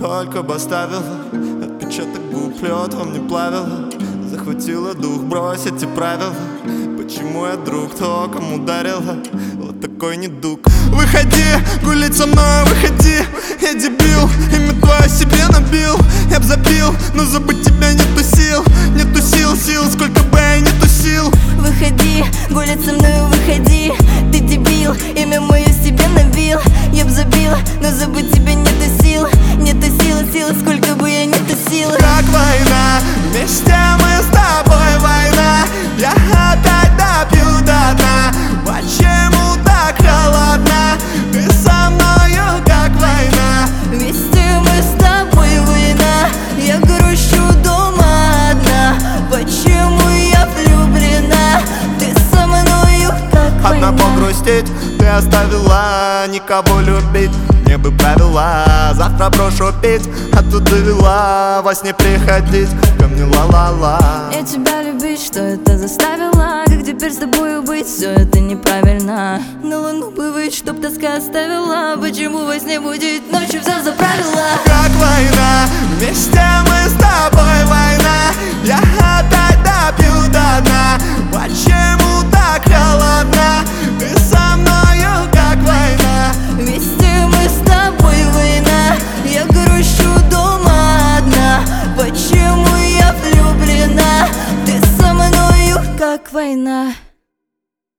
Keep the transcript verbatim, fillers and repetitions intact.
Только бы оставила отпечаток губ, лед во мне плавила. Захватила дух бросить эти правила. Почему я друг, то кому дарила вот такой недуг. Выходи, гулять со мной, выходи. Я дебил, имя твое себе набил. Я б забил, но забыть тебя нету сил. Нету сил, сил, сколько бы я не тусил. Выходи, гулять со мной, выходи. Ты дебил, имя мое себе набил. Я б забил, но забыть тебя нету сил. Нету сил, сил, сколько бы я не тусил. Как война, вместе мы с тобой война. Я опять допью до дна. Почему так холодно? Ты со мною как война. Вместе мы с тобой война. Я грущу дома одна. Почему я влюблена? Ты со мною как война. Одна погрустить, ты оставила никого любить. Мне бы правила, завтра брошу пить. А тут довела во сне приходить ко мне ла-ла-ла. Я тебя любить, что это заставило? Как теперь с тобою быть? Все это неправильно. На луну бы выйти, чтоб тоска оставила. Почему во сне будет ночью все заправила? Как война, вместе